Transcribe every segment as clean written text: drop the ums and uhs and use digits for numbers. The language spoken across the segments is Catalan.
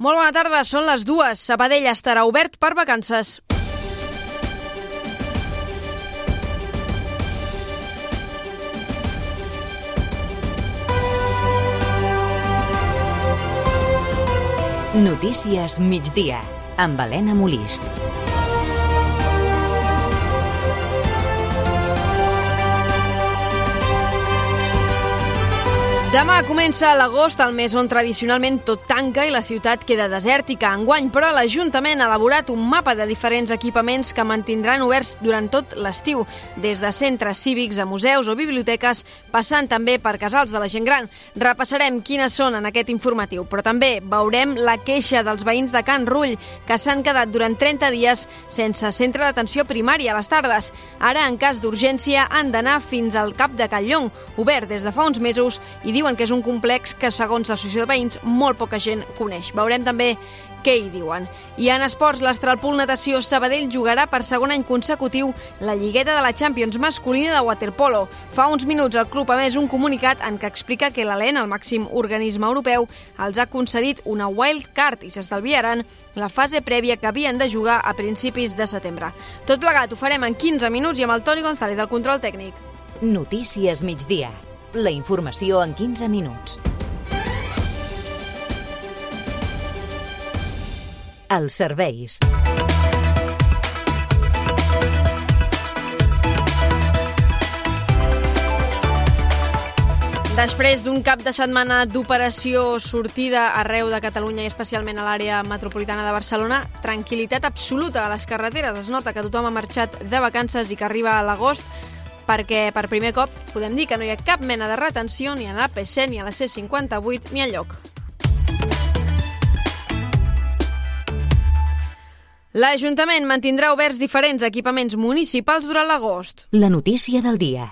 Molt bona tarda, són les 2. Sabadell estarà obert per vacances. Notícies migdia, amb Helena Molist. Demà comença l'agost, el mes on tradicionalment tot tanca i la ciutat queda desèrtica. Enguany, però, l'Ajuntament ha elaborat un mapa de diferents equipaments que mantindran oberts durant tot l'estiu, des de centres cívics a museus o biblioteques, passant també per casals de la gent gran. Repassarem quines són en aquest informatiu, però també veurem la queixa dels veïns de Can Rull, que s'han quedat durant 30 dies sense centre d'atenció primària a les tardes. Ara, en cas d'urgència, han d'anar fins al Cap de Catllong, obert des de fa uns mesos, i diuen que és un complex que, segons l'associació de veïns, molt poca gent coneix. Veurem també què hi diuen. I en esports, l'Astralpool Natació Sabadell jugarà per segon any consecutiu la lligueta de la Champions masculina de waterpolo. Fa uns minuts el club ha emès un comunicat en què explica que l'ALEN, el màxim organisme europeu, els ha concedit una wild card i s'estalviaran la fase prèvia que havien de jugar a principis de setembre. Tot plegat ho farem en 15 minuts i amb el Toni González del control tècnic. Notícies migdia. La informació en 15 minuts. Els serveis. Després d'un cap de setmana d'operació sortida arreu de Catalunya i especialment a l'àrea metropolitana de Barcelona, tranquil·litat absoluta a les carreteres. Es nota que tothom ha marxat de vacances i que arriba a l'agost, perquè per primer cop podem dir que no hi ha cap mena de retenció ni a l'AP7, ni a la C58, ni enlloc. L'Ajuntament mantindrà oberts diferents equipaments municipals durant l'agost. La notícia del dia.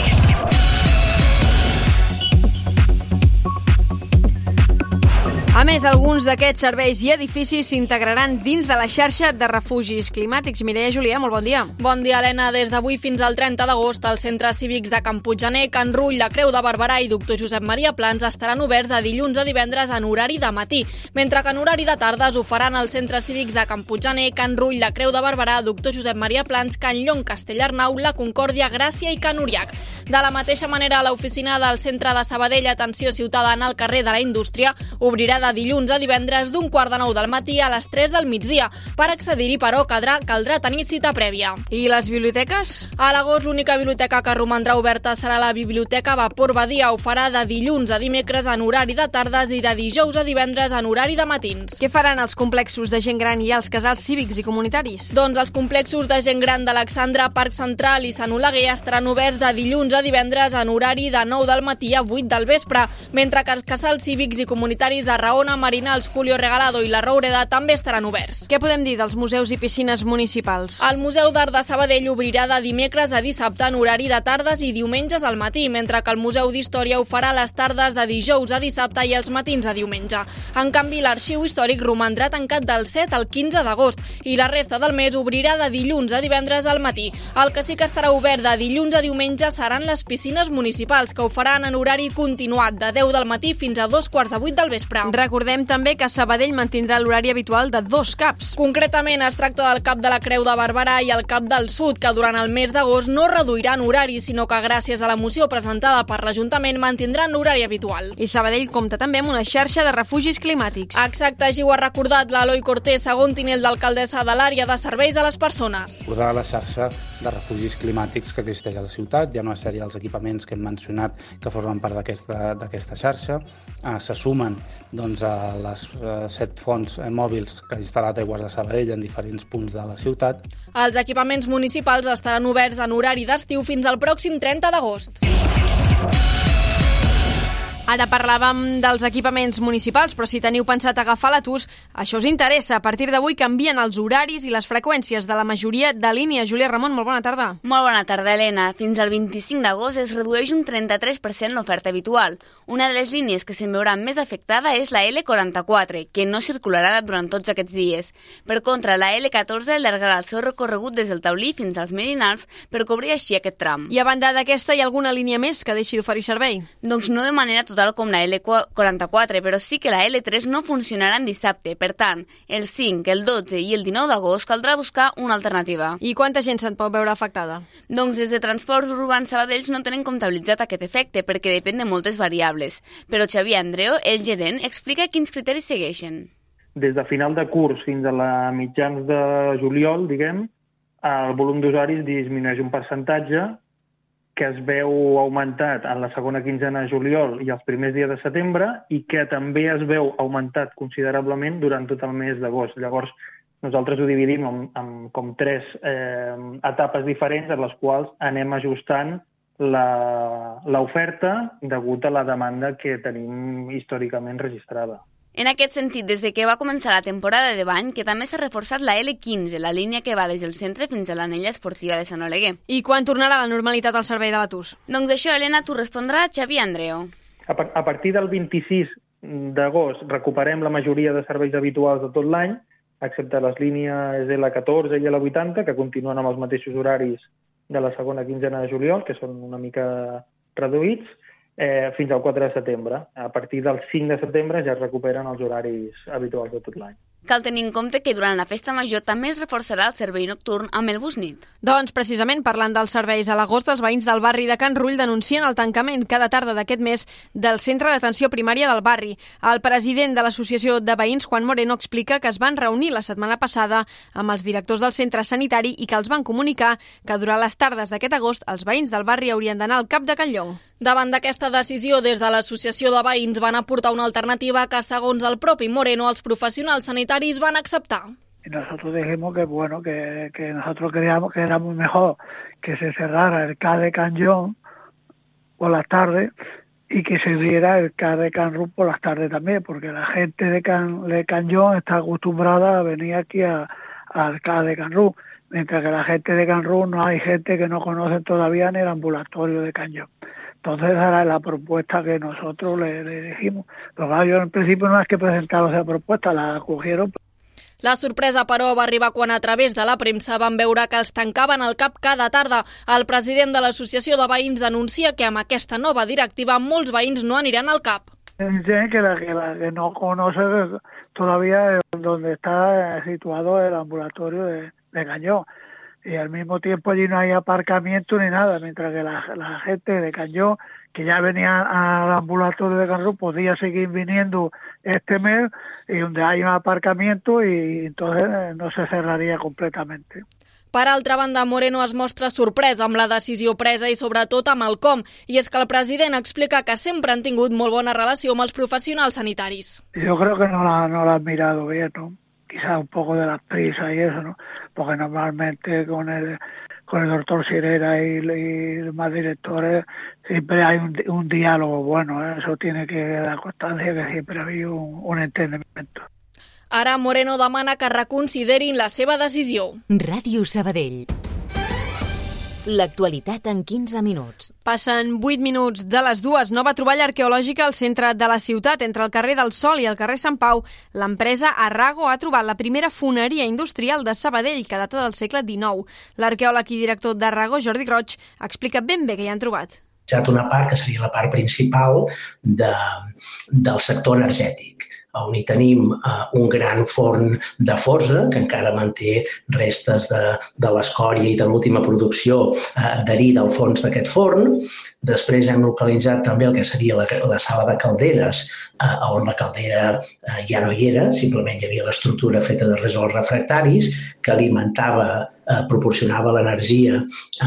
A més, alguns d'aquests serveis i edificis s'integraran dins de la xarxa de refugis climàtics. Mireia Julià, molt bon dia. Bon dia, Helena. Des d'avui fins al 30 d'agost, els centres cívics de Can Puiggener, Can Rull, la Creu de Barberà i Doctor Josep Maria Plans estaran oberts de dilluns a divendres en horari de matí, mentre que en horari de tardes ho faran els centres cívics de Can Puiggener, Can Rull, la Creu de Barberà, Doctor Josep Maria Plans, Can Llong, Castellarnau, la Concòrdia, Gràcia i Can Uriac. De la mateixa manera, l'oficina del Centre de Sabadell Atenció Ciutadana al carrer de la Indústria obrirà de dilluns a divendres d'un 8:45 del matí a les 3 del migdia. Per accedir-hi, però, caldrà tenir cita prèvia. I les biblioteques? A l'agost, l'única biblioteca que romandrà oberta serà la Biblioteca Vapor Badia. Ho farà de dilluns a dimecres en horari de tardes i de dijous a divendres en horari de matins. Què faran els complexos de gent gran i els casals cívics i comunitaris? Doncs els complexos de gent gran d'Alexandra, Parc Central i Sant Oleguer estaran oberts de dilluns a divendres en horari de 9 del matí a 8 del vespre, mentre que els casals cívics i comunitaris de Raona, Marinals, Julio Regalado i la Roureda també estaran oberts. Què podem dir dels museus i piscines municipals? El Museu d'Art de Sabadell obrirà de dimecres a dissabte en horari de tardes i diumenges al matí, mentre que el Museu d'Història ho farà les tardes de dijous a dissabte i els matins a diumenge. En canvi, l'Arxiu Històric romandrà tancat del 7 al 15 d'agost i la resta del mes obrirà de dilluns a divendres al matí. El que sí que estarà obert de dilluns a diumenge seran les piscines municipals, que ho faran en horari continuat de 10 del matí fins a 7:45 del vespre. Recordem també que Sabadell mantindrà l'horari habitual de 2 caps. Concretament, es tracta del Cap de la Creu de Barberà i el Cap del Sud, que durant el mes d'agost no reduiran horari, sinó que gràcies a la moció presentada per l'Ajuntament mantindran l'horari habitual. I Sabadell compta també amb una xarxa de refugis climàtics. Exacte, així ho ha recordat l'Eloi Cortés, segon tinent d'alcaldessa de l'àrea de serveis a les persones. Recordar la xarxa de refugis climàtics que existeix a la ciutat. Hi ha una sèrie dels equipaments que hem mencionat que formen part d'aquesta xarxa. Se sumen a les 7 fonts mòbils que ha instal·lat Aigües de Sabadell en diferents punts de la ciutat. Els equipaments municipals estaran oberts en horari d'estiu fins al pròxim 30 d'agost. Ara parlàvem dels equipaments municipals, però si teniu pensat agafar l'autobús, això us interessa. A partir d'avui canvien els horaris i les freqüències de la majoria de línies. Júlia Ramon, molt bona tarda. Molt bona tarda, Helena. Fins al 25 d'agost es redueix un 33% l'oferta habitual. Una de les línies que se'n veurà més afectada és la L44, que no circularà durant tots aquests dies. Per contra, la L14 allargarà el seu recorregut des del Taulí fins als Merinals per cobrir així aquest tram. I a banda d'aquesta, hi ha alguna línia més que deixi d'oferir servei? Doncs no de manera total com la L44, però sí que la L3 no funcionarà en dissabte. Per tant, el 5, el 12 i el 19 d'agost caldrà buscar una alternativa. I quanta gent se'n pot veure afectada? Doncs des de Transports Urbans Sabadell no tenen comptabilitzat aquest efecte perquè depèn de moltes variables. Però Xavier Andreu, el gerent, explica quins criteris segueixen. Des de final de curs fins a la mitjans de juliol, diguem, el volum d'usuaris disminueix un percentatge que es veu augmentat en la segona quinzena de juliol i els primers dies de setembre i que també es veu augmentat considerablement durant tot el mes d'agost. Llavors, nosaltres ho dividim en com 3 etapes diferents en les quals anem ajustant l'oferta degut a la demanda que tenim històricament registrada. En aquest sentit, des que va començar la temporada de bany, que també s'ha reforçat la L15, la línia que va des del centre fins a l'anella esportiva de Sant Oleguer. I quan tornarà la normalitat al servei de l'Atus? Doncs això, Helena, t'ho respondrà Xavier Andreu. A partir del 26 d'agost recuperem la majoria de serveis habituals de tot l'any, excepte les línies L14 i L80, que continuen amb els mateixos horaris de la segona quinzena de juliol, que són una mica reduïts, fins al 4 de setembre. A partir del 5 de setembre ja es recuperen els horaris habituals de tot l'any. Cal tenir en compte que durant la festa major també es reforçarà el servei nocturn amb el bus nit. Doncs, precisament, parlant dels serveis, a l'agost els veïns del barri de Can Rull denuncien el tancament cada tarda d'aquest mes del centre d'atenció primària del barri. El president de l'Associació de Veïns, Juan Moreno, explica que es van reunir la setmana passada amb els directors del centre sanitari i que els van comunicar que durant les tardes d'aquest agost els veïns del barri haurien d'anar al Cap de Can Llong. Davant d'aquesta decisió, des de l'Associació de Veïns van aportar una alternativa que, segons el propi Moreno, els professionals sanitaris van acceptar. Y nosotros dijimos que bueno, que nosotros creíamos que era muy mejor que se cerrara el CAD de Can Llong por las tardes y que se diera el CAD de Can Rull por las tardes también, porque la gente de Can Llong está acostumbrada a venir aquí al CAD de Can Rull, mientras que la gente de Can Rull no hay gente que no conoce todavía ni el ambulatorio de Can Llong. Entonces era la propuesta que nosotros le dijimos. Pero claro, yo en principio no es que presentara esa propuesta, la acogieron. La sorpresa, però, va arribar quan a través de la premsa van veure que els tancaven el CAP cada tarda. El president de l'Associació de Veïns denuncia que amb aquesta nova directiva molts veïns no aniran al CAP. Dicen que la que no conoce todavía donde está situado el ambulatorio de Can Llong. Y al mismo tiempo allí no hay aparcamiento ni nada, mientras que la gente de Can Llong, que ya venía al ambulatorio de Can Rull, podía seguir viniendo este mes y donde hay un aparcamiento y entonces no se cerraría completamente. Per altra banda, Moreno es mostra sorprès amb la decisió presa i sobretot amb el com, i és que el president explica que sempre han tingut molt bona relació amb els professionals sanitaris. Yo creo que no la han mirado bien, ¿no? Quizás un poco de las prisas y eso, ¿no? Porque normalmente con el doctor Sirera y los demás directores siempre hay un diálogo bueno, ¿eh? Eso tiene que dar constancia que siempre ha habido un entendimiento. Ara Moreno demana que reconsiderin la seva decisió. Ràdio Sabadell. L'actualitat en 15 minuts. Passen 8 minuts de les 2. Nova troballa arqueològica al centre de la ciutat, entre el carrer del Sol i el carrer Sant Pau. L'empresa Arrago ha trobat la primera foneria industrial de Sabadell, que data del segle XIX. L'arqueòleg i director d'Arrago, Jordi Roig, explica ben bé què hi han trobat. S'ha trobat una part que seria la part principal del sector energètic, on hi tenim un gran forn de forja, que encara manté restes de l'escòria i de l'última producció d'erí del fons d'aquest forn. Després hem localitzat també el que seria la sala de calderes, on la caldera ja no hi era, simplement hi havia l'estructura feta de resolts refractaris que proporcionava l'energia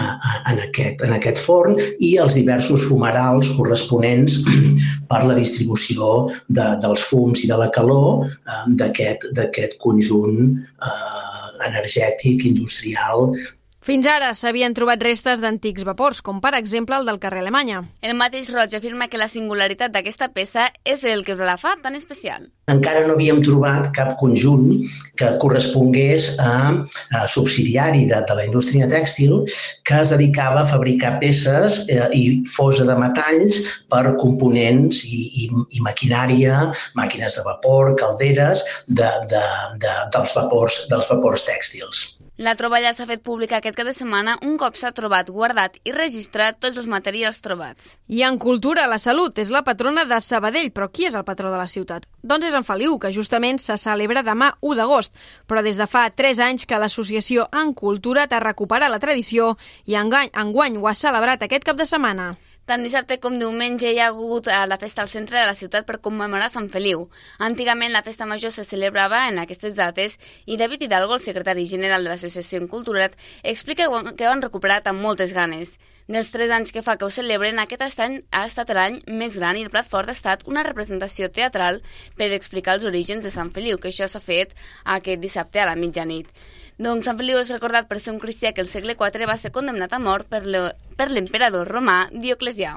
en aquest forn i els diversos fumerals corresponents per la distribució dels fums i de la calor d'aquest conjunt energètic, industrial. Fins ara s'havien trobat restes d'antics vapors, com per exemple el del carrer Alemanya. El mateix Roig afirma que la singularitat d'aquesta peça és el que la fa tan especial. Encara no havíem trobat cap conjunt que correspongués a subsidiari de la indústria tèxtil que es dedicava a fabricar peces i fosa de metalls per components i maquinària, màquines de vapor, calderes dels vapors tèxtils. La troballa s'ha fet pública aquest cap de setmana un cop s'ha trobat, guardat i registrat tots els materials trobats. I en cultura, la salut és la patrona de Sabadell, però qui és el patró de la ciutat? Doncs és en Feliu, que justament se celebra demà 1 d'agost, però des de fa 3 anys que l'associació En Cultura t'ha recuperat la tradició i enguany ho ha celebrat aquest cap de setmana. Tant dissabte com diumenge hi ha hagut la festa al centre de la ciutat per commemorar Sant Feliu. Antigament la festa major se celebrava en aquestes dates i David Hidalgo, el secretari general de l'Associació En Cultura, explica que ho han recuperat amb moltes ganes. Dels 3 anys que fa que ho celebren, aquest any ha estat l'any més gran i el plat fort ha estat una representació teatral per explicar els orígens de Sant Feliu, que això s'ha fet aquest dissabte a la mitjanit. Doncs Sant Feliu és recordat per ser un cristià que al segle IV va ser condemnat a mort per l'emperador romà Dioclecià.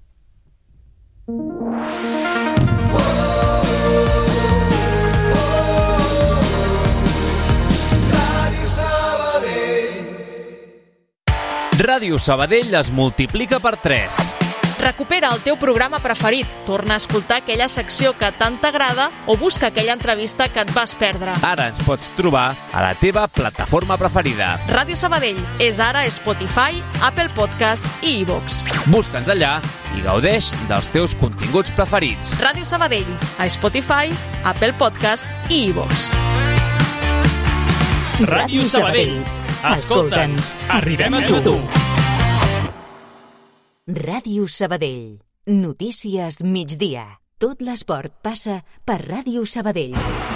Ràdio Sabadell es multiplica per 3. Recupera el teu programa preferit, torna a escoltar aquella secció que tant t'agrada o busca aquella entrevista que et vas perdre. Ara ens pots trobar a la teva plataforma preferida. Ràdio Sabadell és ara Spotify, Apple Podcast i iVoox. Busca'ns allà i gaudeix dels teus continguts preferits. Ràdio Sabadell, a Spotify, Apple Podcast i iVoox. Ràdio Sabadell. Escolta'ns, arribem a tu. Ràdio Sabadell. Notícies migdia. Tot l'esport passa per Ràdio Sabadell.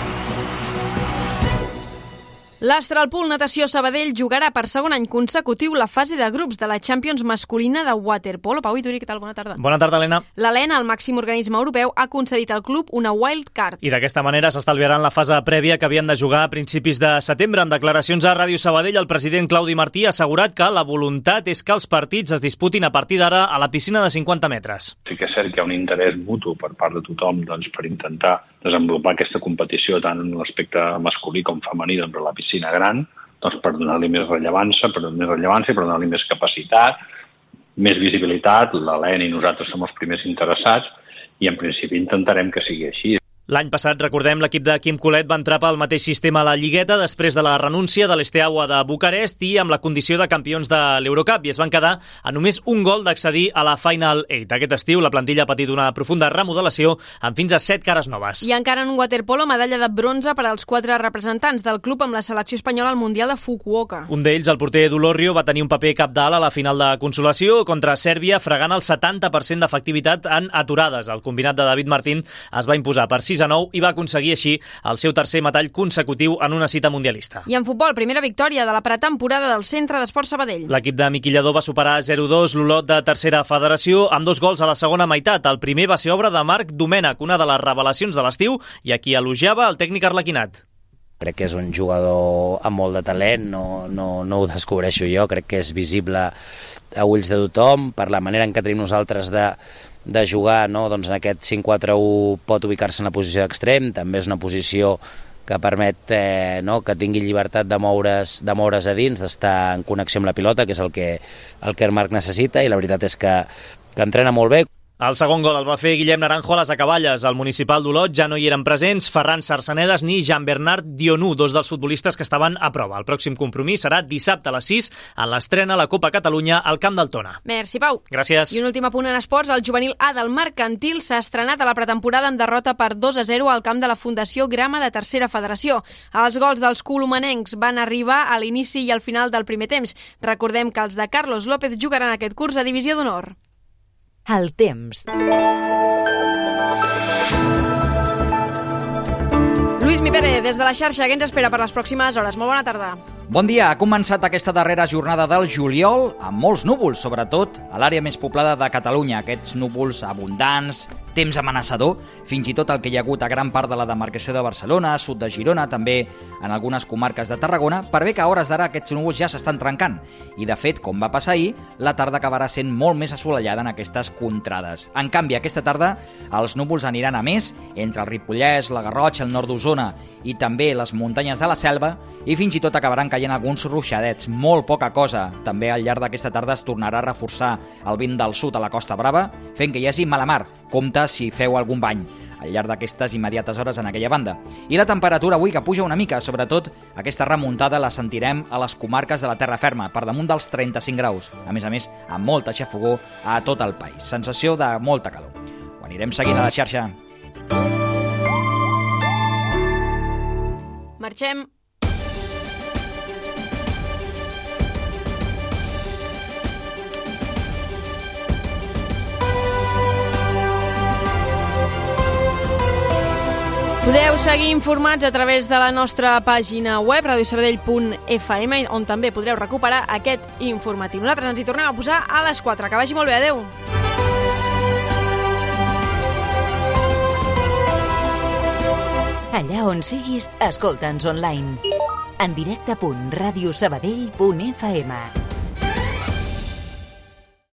L'Astralpool Natació Sabadell jugarà per segon any consecutiu la fase de grups de la Champions masculina de waterpolo. Pau i Turi, què tal? Bona tarda. Bona tarda, Helena. L'Helena, el màxim organisme europeu, ha concedit al club una wild card. I d'aquesta manera s'estalviaran la fase prèvia que havien de jugar a principis de setembre. En declaracions a Ràdio Sabadell, el president Claudi Martí ha assegurat que la voluntat és que els partits es disputin a partir d'ara a la piscina de 50 metres. Sí que és cert que hi ha un interès mutu per part de tothom per intentar desenvolupar aquesta competició tant en l'aspecte masculí com femení a la piscina gran, per donar-li més rellevància, per donar-li més capacitat, més visibilitat. L'Helena i nosaltres som els primers interessats i en principi intentarem que sigui així. L'any passat, recordem, l'equip de Quim Colet va entrar pel mateix sistema a la Lligueta després de la renúncia de l'Esteaua de Bucarest i amb la condició de campions de l'Eurocup, i es van quedar a només un gol d'accedir a la Final 8. Aquest estiu la plantilla ha patit una profunda remodelació amb fins a 7 cares noves. I encara en waterpolo, medalla de bronze per als 4 representants del club amb la selecció espanyola al Mundial de Fukuoka. Un d'ells, el porter Dolorrio, va tenir un paper cabdal a la final de consolació contra Sèrbia, fregant el 70% d'efectivitat en aturades. El combinat de David Martín es va imposar per 6-9 i va aconseguir així el seu tercer metall consecutiu en una cita mundialista. I en futbol, primera victòria de la pretemporada del Centre d'Esports Sabadell. L'equip de Miqui Lladó va superar 0-2 l'Olot de tercera federació amb 2 gols a la segona meitat. El primer va ser obra de Marc Domènech, una de les revelacions de l'estiu, i a qui elogiava el tècnic arlequinat. Crec que és un jugador amb molt de talent, no ho descobreixo jo, crec que és visible a ulls de tothom per la manera en què tenim nosaltres de jugar, no? Doncs en aquest 5-4-1 pot ubicar-se en la posició d'extrem, també és una posició que permet que tingui llibertat de moure's a dins, d'estar en connexió amb la pilota, que és el que el Marc necessita, i la veritat és que entrena molt bé. El segon gol el va fer Guillem Naranjo a les Acaballes. Al municipal d'Olot ja no hi eren presents Ferran Sarsanedas ni Jean-Bernard Dionú, 2 dels futbolistes que estaven a prova. El pròxim compromís serà dissabte a les 6 en l'estrena a la Copa Catalunya al Camp del Tona. Merci, Pau. Gràcies. I un últim apunt en esports. El juvenil A del Mercantil s'ha estrenat a la pretemporada en derrota per 2-0 al camp de la Fundació Grama de Tercera Federació. Els gols dels colomanencs van arribar a l'inici i al final del primer temps. Recordem que els de Carlos López jugaran aquest curs a Divisió d'Honor. El temps. Lluís Mipere, des de la xarxa, què ens espera per les pròximes hores? Molt bona tarda. Bon dia. Ha començat aquesta darrera jornada del juliol amb molts núvols, sobretot a l'àrea més poblada de Catalunya. Aquests núvols abundants, temps amenaçador, fins i tot el que hi ha hagut a gran part de la demarcació de Barcelona, sud de Girona, també en algunes comarques de Tarragona, per bé que a hores d'ara aquests núvols ja s'estan trencant. I, de fet, com va passar ahir, la tarda acabarà sent molt més assolellada en aquestes contrades. En canvi, aquesta tarda els núvols aniran a més entre el Ripollès, la Garrotxa, el nord d'Osona i també les muntanyes de la Selva, i fins i tot acabaran caient alguns ruixadets, molt poca cosa. També al llarg d'aquesta tarda es tornarà a reforçar el vent del sud a la Costa Brava, fent que hi hagi mala mar. Compte si feu algun bany. al llarg d'aquestes immediates hores en aquella banda. I la temperatura avui que puja una mica, sobretot aquesta remuntada la sentirem a les comarques de la terra ferma, per damunt dels 35 graus. A més, amb molta xafogó a tot el país. Sensació de molta calor. Ho anirem seguint a la xarxa. Marxem. Podeu seguir informats a través de la nostra pàgina web, radiosabadell.fm, on també podreu recuperar aquest informatiu. Nosaltres ens hi tornem a posar a les 4. Que vagi molt bé, adeu! Allà on siguis, escolta'ns online. En directe.radiosabadell.fm